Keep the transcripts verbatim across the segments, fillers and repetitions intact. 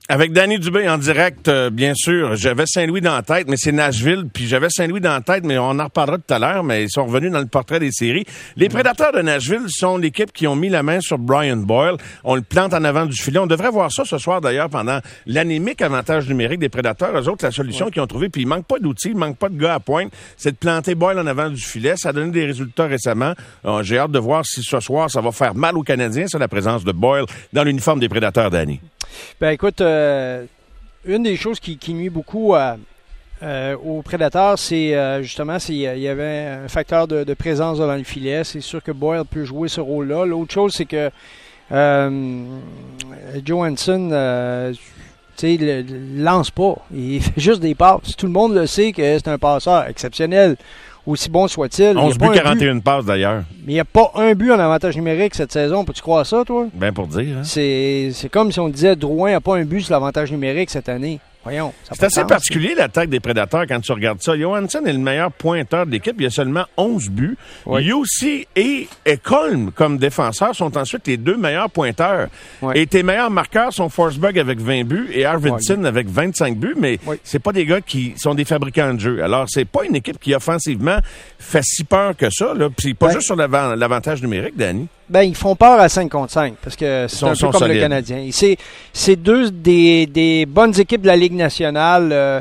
Avec Danny Dubé en direct, euh, bien sûr. J'avais Saint-Louis dans la tête, mais c'est Nashville. Puis j'avais Saint-Louis dans la tête, mais on en reparlera tout à l'heure, mais ils sont revenus dans le portrait des séries. Les Prédateurs de Nashville sont l'équipe qui ont mis la main sur Brian Boyle. On le plante en avant du filet. On devrait voir ça ce soir, d'ailleurs, pendant l'anémique avantage numérique des Prédateurs. Eux autres, la solution ouais. qu'ils ont trouvée, puis il manque pas d'outils, il manque pas de gars à pointe, c'est de planter Boyle en avant du filet. Ça a donné des résultats récemment. Euh, j'ai hâte de voir si ce soir, ça va faire mal aux Canadiens, ça, la présence de Boyle dans l'uniforme des Prédateurs, Danny. Ben écoute... Euh... Une des choses qui, qui nuit beaucoup à, euh, aux Prédateurs, c'est euh, justement s'il y avait un facteur de, de présence devant le filet. C'est sûr que Boyle peut jouer ce rôle-là. L'autre chose, c'est que euh, Johansson, euh, tu sais, lance pas. Il fait juste des passes. Tout le monde le sait que c'est un passeur exceptionnel. Aussi bon soit-il. onze buts, quarante et une passes d'ailleurs. Mais il n'y a pas un but en avantage numérique cette saison. Peux-tu croire ça, toi? Ben pour dire. Hein? C'est, c'est comme si on disait Drouin n'a pas un but sur l'avantage numérique cette année. Voyons. Ça c'est assez sens, particulier l'attaque des Prédateurs quand tu regardes ça. Johansson est le meilleur pointeur de l'équipe. Il y a seulement onze buts. Oui. Jussi et Ekholm, comme défenseurs, sont ensuite les deux meilleurs pointeurs. Oui. Et tes meilleurs marqueurs sont Forsberg avec vingt buts et Arvidsson oui. avec vingt-cinq buts, mais oui. c'est pas des gars qui sont des fabricants de jeu. Alors, c'est pas une équipe qui, offensivement, fait si peur que ça. Là. Puis pas ben, juste sur l'avant, l'avantage numérique, Danny. Ben, ils font peur à cinq contre cinq, parce que c'est sont, un peu comme solides. Le Canadien. C'est, c'est deux des, des bonnes équipes de la Ligue nationale euh,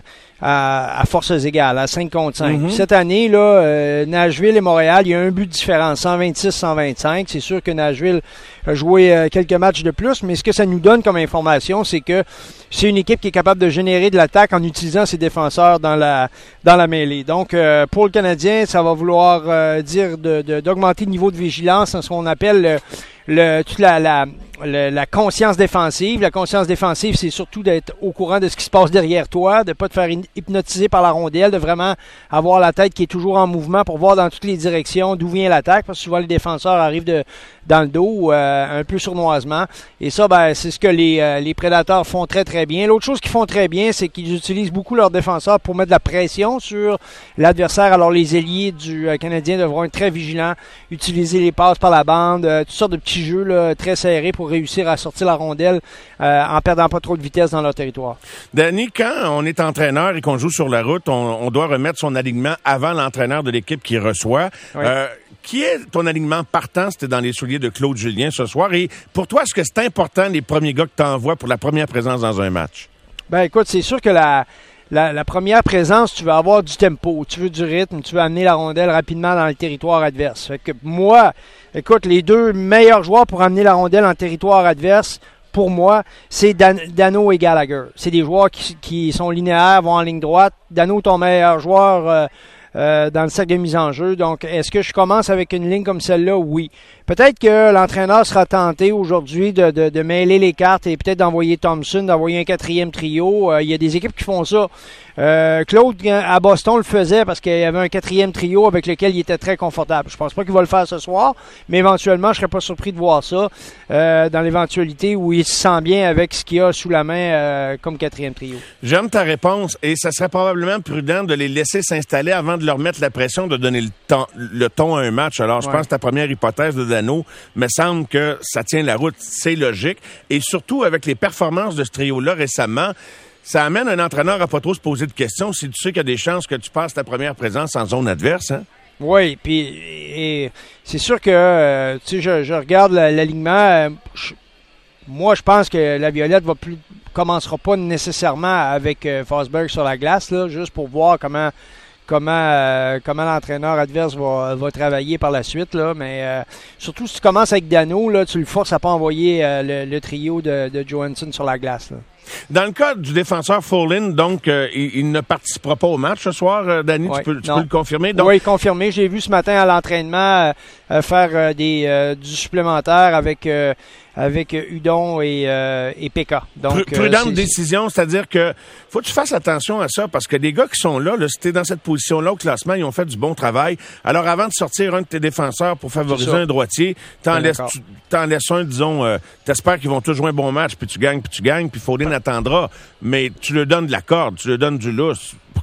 à, à forces égales, à cinq contre cinq. Mm-hmm. Cette année, là, euh, Nashville et Montréal, il y a un but de différence, cent vingt-six à cent vingt-cinq. C'est sûr que Nashville a joué euh, quelques matchs de plus, mais ce que ça nous donne comme information, c'est que c'est une équipe qui est capable de générer de l'attaque en utilisant ses défenseurs dans la dans la mêlée. Donc, euh, pour le Canadien, ça va vouloir euh, dire de, de, d'augmenter le niveau de vigilance, ce qu'on appelle le, le, toute la, la, la, la conscience défensive. La conscience défensive, c'est surtout d'être au courant de ce qui se passe derrière toi, de ne pas te faire hypnotiser par la rondelle, de vraiment avoir la tête qui est toujours en mouvement pour voir dans toutes les directions d'où vient l'attaque, parce que souvent les défenseurs arrivent de, dans le dos euh, un peu sournoisement. Et ça, ben, c'est ce que les, euh, les Prédateurs font très, très bien. L'autre chose qu'ils font très bien, c'est qu'ils utilisent beaucoup leurs défenseurs pour mettre de la pression sur l'adversaire. Alors, les ailiers du euh, Canadien devront être très vigilants, utiliser les passes par la bande, euh, toutes sortes de petits jeux là, très serrés pour réussir à sortir la rondelle euh, en perdant pas trop de vitesse dans leur territoire. Danny, quand on est entraîneur et qu'on joue sur la route, on, on doit remettre son alignement avant l'entraîneur de l'équipe qui reçoit. Oui. Euh, Qui est ton alignement partant? C'était dans les souliers de Claude Julien ce soir. Et pour toi, est-ce que c'est important les premiers gars que tu envoies pour la première présence dans un match? Ben écoute, c'est sûr que la, la, la première présence, tu veux avoir du tempo, tu veux du rythme, tu veux amener la rondelle rapidement dans le territoire adverse. Fait que moi, écoute, les deux meilleurs joueurs pour amener la rondelle en territoire adverse, pour moi, c'est Dan, Danault et Gallagher. C'est des joueurs qui, qui sont linéaires, vont en ligne droite. Danault, ton meilleur joueur... Euh, Euh, dans le cercle de mise en jeu. Donc, est-ce que je commence avec une ligne comme celle-là? Oui. Peut-être que l'entraîneur sera tenté aujourd'hui de, de, de mêler les cartes et peut-être d'envoyer Thompson, d'envoyer un quatrième trio. Euh, il y a des équipes qui font ça. Euh, Claude, à Boston, le faisait parce qu'il y avait un quatrième trio avec lequel il était très confortable. Je pense pas qu'il va le faire ce soir, mais éventuellement, je serais pas surpris de voir ça euh, dans l'éventualité où il se sent bien avec ce qu'il a sous la main euh, comme quatrième trio. J'aime ta réponse et ça serait probablement prudent de les laisser s'installer avant de leur mettre la pression de donner le ton, le ton à un match. Alors, je ouais. pense que ta première hypothèse de Danault me semble que ça tient la route, c'est logique. Et surtout, avec les performances de ce trio-là récemment, ça amène un entraîneur à pas trop se poser de questions si tu sais qu'il y a des chances que tu passes ta première présence en zone adverse. Hein? Oui, puis et c'est sûr que euh, tu sais, je, je regarde l'alignement. Euh, je, moi, je pense que la Violette va plus commencera pas nécessairement avec euh, Forsberg sur la glace, là, juste pour voir comment comment euh, comment l'entraîneur adverse va, va travailler par la suite. Là. Mais euh, surtout si tu commences avec Danault, là, tu le forces à pas envoyer euh, le, le trio de, de Johansson sur la glace. Là. Dans le cas du défenseur Folin, donc, euh, il, il ne participera pas au match ce soir, euh, Danny, ouais, tu, peux, tu peux le confirmer? Donc... Oui, confirmé. J'ai vu ce matin à l'entraînement euh, faire euh, des euh, du supplémentaire avec euh, avec Hudon et, euh, et P K. Donc, prudente euh, décision, c'est-à-dire que faut que tu fasses attention à ça, parce que les gars qui sont là, là si t'es dans cette position-là au classement, ils ont fait du bon travail. Alors, avant de sortir un de tes défenseurs pour favoriser un droitier, t'en laisses, tu, t'en laisses un, disons, euh, t'espères qu'ils vont tous jouer un bon match, puis tu gagnes, puis tu gagnes, puis Folin attendra, mais tu lui donnes de la corde, tu lui donnes du lousse.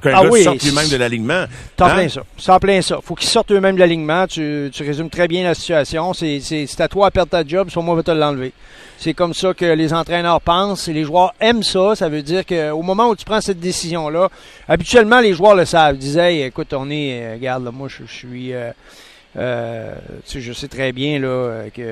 qu'un ah gars oui, sorte lui-même de l'alignement. T'en hein? plein ça. C'est en plein ça. Faut qu'ils sortent eux-mêmes de l'alignement. Tu, tu résumes très bien la situation. C'est, c'est, c'est à toi à perdre ta job, soit moi, je vais te l'enlever. C'est comme ça que les entraîneurs pensent et les joueurs aiment ça. Ça veut dire qu'au moment où tu prends cette décision-là, habituellement, les joueurs le savent. Ils disaient, hey, écoute, on est, euh, regarde, là, moi, je, je suis... Euh, Euh, tu sais, je sais très bien là que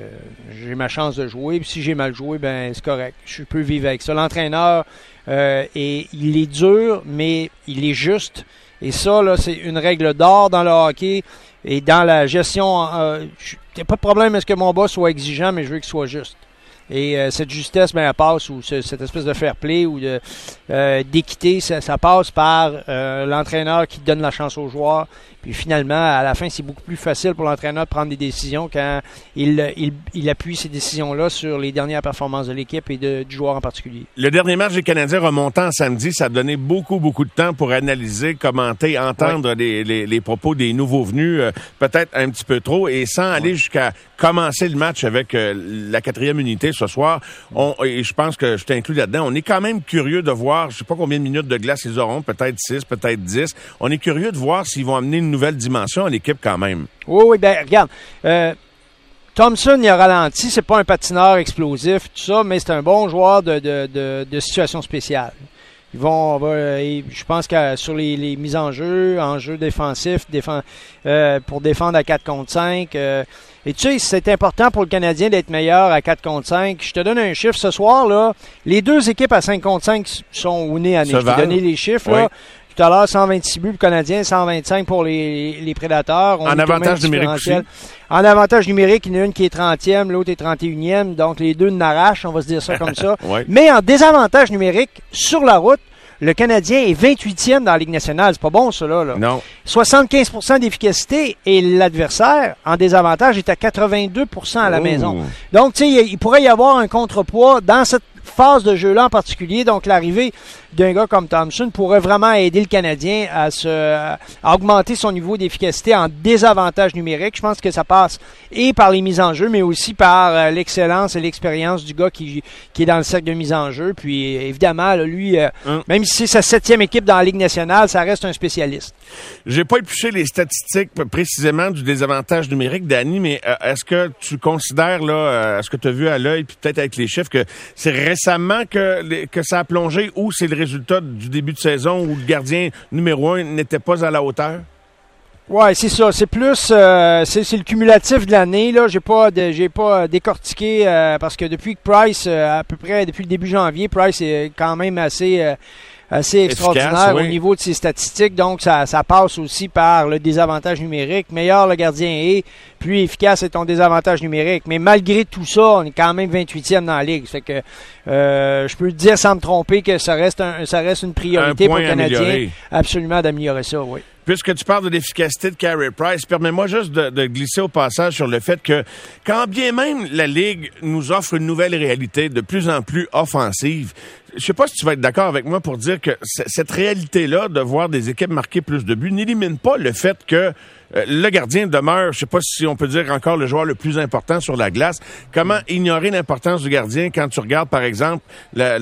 j'ai ma chance de jouer. Puis si j'ai mal joué, ben c'est correct. Je peux vivre avec ça. L'entraîneur, euh, et il est dur, mais il est juste. Et ça, là, c'est une règle d'or dans le hockey et dans la gestion. Euh, il n'y a pas de problème à ce que mon boss soit exigeant, mais je veux qu'il soit juste. Et euh, cette justesse, ben, elle passe, ou ce, cette espèce de fair play ou de, euh, d'équité, ça, ça passe par euh, l'entraîneur qui donne la chance aux joueurs. Puis finalement, à la fin, c'est beaucoup plus facile pour l'entraîneur de prendre des décisions quand il, il, il appuie ces décisions-là sur les dernières performances de l'équipe et de, du joueur en particulier. Le dernier match des Canadiens remontant samedi, ça a donné beaucoup, beaucoup de temps pour analyser, commenter, entendre oui. les, les, les propos des nouveaux venus, euh, peut-être un petit peu trop, et sans oui. aller jusqu'à commencer le match avec euh, la quatrième unité ce soir. On, et je pense que je t'inclus là-dedans. On est quand même curieux de voir, je sais pas combien de minutes de glace ils auront, peut-être six, peut-être dix. On est curieux de voir s'ils vont amener une nouvelle dimension à l'équipe quand même. Oui, oui, ben regarde, euh, Thompson, il a ralenti, c'est pas un patineur explosif, tout ça, mais c'est un bon joueur de, de, de, de situation spéciale. Ils vont, va, je pense que sur les, les mises en jeu, en jeu défensif, défend, euh, pour défendre à quatre contre cinq. Euh, et tu sais, c'est important pour le Canadien d'être meilleur à quatre contre cinq. Je te donne un chiffre ce soir, là. Les deux équipes à cinq contre cinq sont au nez à nez. Je t'ai donné les chiffres, oui. là. Tout à l'heure, cent vingt-six buts pour le Canadien, cent vingt-cinq pour les, les Prédateurs. On en avantage numérique aussi. En avantage numérique, il y en a une qui est trentième, l'autre est trente et unième. Donc, les deux n'arrachent, on va se dire ça comme ça. ouais. Mais en désavantage numérique, sur la route, le Canadien est vingt-huitième dans la Ligue nationale. C'est pas bon, ça, là. là. Non. soixante-quinze pour cent d'efficacité et l'adversaire, en désavantage, est à quatre-vingt-deux pour cent à la oh. maison. Donc, tu sais, il pourrait y avoir un contrepoids dans cette phase de jeu-là en particulier. Donc, l'arrivée d'un gars comme Thompson pourrait vraiment aider le Canadien à, se, à augmenter son niveau d'efficacité en désavantage numérique. Je pense que ça passe et par les mises en jeu, mais aussi par euh, l'excellence et l'expérience du gars qui, qui est dans le cercle de mise en jeu. Puis, évidemment, là, lui, euh, hum. même si c'est sa septième équipe dans la Ligue nationale, ça reste un spécialiste. J'ai pas épluché les statistiques précisément du désavantage numérique, Danny, mais euh, est-ce que tu considères, là, euh, est-ce que tu as vu à l'œil, puis peut-être avec les chiffres, que c'est récemment que, que ça a plongé ou c'est le résultat du début de saison où le gardien numéro un n'était pas à la hauteur? Ouais, c'est ça. C'est plus, euh, c'est, c'est le cumulatif de l'année. Là, j'ai pas, de, j'ai pas décortiqué euh, parce que depuis que Price, euh, à peu près depuis le début janvier, Price est quand même assez. Euh, assez extraordinaire efficace, oui. au niveau de ses statistiques. Donc, ça, ça passe aussi par le désavantage numérique. Meilleur le gardien est, plus efficace est ton désavantage numérique. Mais malgré tout ça, on est quand même vingt-huitième dans la Ligue. Fait que euh, je peux te dire sans me tromper que ça reste, un, ça reste une priorité pour le Canadien. Amélioré. Absolument d'améliorer ça, oui. Puisque tu parles de l'efficacité de Carey Price, permets-moi juste de, de glisser au passage sur le fait que, quand bien même la Ligue nous offre une nouvelle réalité de plus en plus offensive, je sais pas si tu vas être d'accord avec moi pour dire que c- cette réalité-là de voir des équipes marquer plus de buts n'élimine pas le fait que euh, le gardien demeure, je sais pas si on peut dire encore le joueur le plus important sur la glace. Comment ignorer l'importance du gardien quand tu regardes, par exemple, le,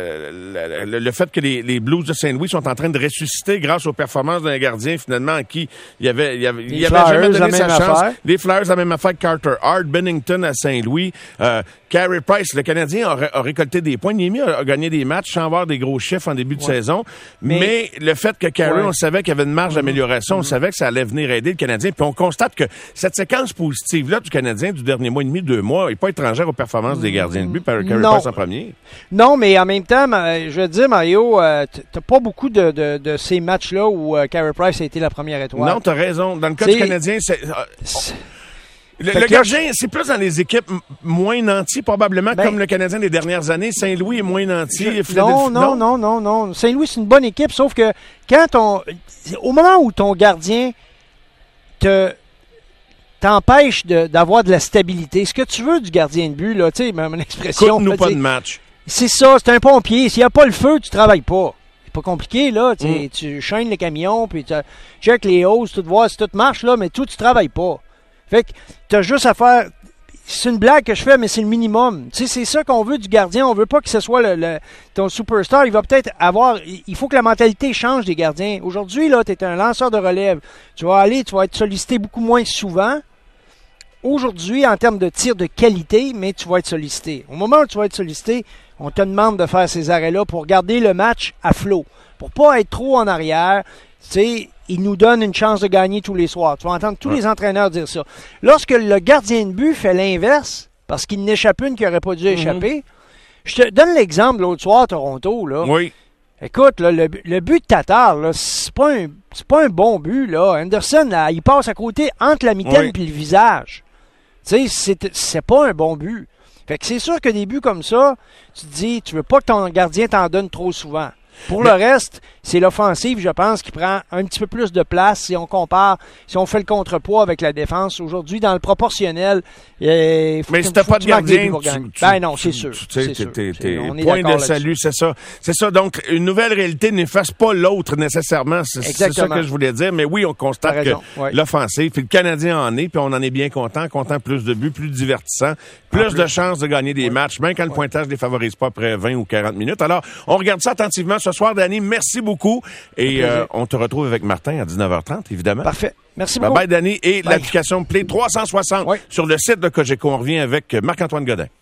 le, le, le fait que les, les Blues de Saint-Louis sont en train de ressusciter grâce aux performances d'un gardien, finalement, à qui il y avait, il y avait, il y avait jamais donné sa chance. Affaire. Les Flyers, la même affaire que Carter Hart, Bennington à Saint-Louis, euh, Carey Price, le Canadien a, a récolté des points. Niemi a, a gagné des matchs sans avoir des gros chiffres en début de ouais. saison. Mais, mais le fait que Carey, ouais. on savait qu'il y avait une marge d'amélioration, mm-hmm. on savait que ça allait venir aider le Canadien. Puis on constate que cette séquence positive-là du Canadien du dernier mois et demi, deux mois, n'est pas étrangère aux performances mm-hmm. des gardiens de but par Carey Price en premier. Non, mais en même temps, je veux dire, Mario, euh, t'as pas beaucoup de, de, de ces matchs-là où euh, Carey Price a été la première étoile. Non, t'as raison. Dans le cas c'est... du Canadien, c'est... Euh, c'est... Le, le gardien, c'est plus dans les équipes m- moins nantis, probablement, ben, comme le Canadien des dernières années. Saint-Louis est moins nanti. Je, non, non, non, non, non. Saint-Louis, c'est une bonne équipe, sauf que quand on, au moment où ton gardien te t'empêche de, d'avoir de la stabilité, ce que tu veux du gardien de but, là, tu sais, mon expression... Coûte-nous pas de match. C'est ça, c'est un pompier. S'il n'y a pas le feu, tu travailles pas. C'est pas compliqué, là. Mm. Tu chaînes les camions, puis tu check les hausses, tout voir si tout marche, là, mais toi, tu travailles pas. Fait que t'as juste à faire... c'est une blague que je fais, mais c'est le minimum. Tu sais, c'est ça qu'on veut du gardien. On veut pas que ce soit le, le, ton superstar. Il va peut-être avoir... Il faut que la mentalité change des gardiens. Aujourd'hui, là, tu es un lanceur de relève. Tu vas aller, tu vas être sollicité beaucoup moins souvent. Aujourd'hui, en termes de tir de qualité, mais tu vas être sollicité. Au moment où tu vas être sollicité, on te demande de faire ces arrêts-là pour garder le match à flot. Pour pas être trop en arrière. Tu sais... Il nous donne une chance de gagner tous les soirs. Tu vas entendre tous ouais. les entraîneurs dire ça. Lorsque le gardien de but fait l'inverse, parce qu'il n'échappe une qui n'aurait pas dû mm-hmm. échapper, je te donne l'exemple l'autre soir à Toronto. Là. Oui. Écoute, là, le, le but de Tatar, là, c'est pas un, c'est pas un bon but. Là. Anderson, là, il passe à côté entre la mitaine et oui. le visage. Tu sais, c'est, c'est pas un bon but. Fait que c'est sûr que des buts comme ça, tu te dis, tu veux pas que ton gardien t'en donne trop souvent. Pour Mais... le reste, c'est l'offensive, je pense, qui prend un petit peu plus de place si on compare, si on fait le contrepoids avec la défense. Aujourd'hui, dans le proportionnel, il faut Mais si t'as pas de gardien, tu, tu, ben non, c'est sûr. Tu sais, t'es, t'es, point de salut, c'est ça. C'est ça. Donc, une nouvelle réalité n'efface pas l'autre nécessairement. C'est, c'est ça que je voulais dire. Mais oui, on constate que ouais. l'offensive, puis le Canadien en est, puis on en est bien content, content plus de buts, plus divertissant, plus, plus de chances de gagner des ouais. matchs, même quand le ouais. pointage ne les favorise pas après vingt ou quarante minutes. Alors, on regarde ça attentivement ce soir, Danny. Merci beaucoup. Et euh, on te retrouve avec Martin à dix-neuf heures trente, évidemment. Parfait. Merci beaucoup. Bye bye, Danny. Et bye. L'application Play trois cent soixante ouais. sur le site de Cogeco. On revient avec Marc-Antoine Godin.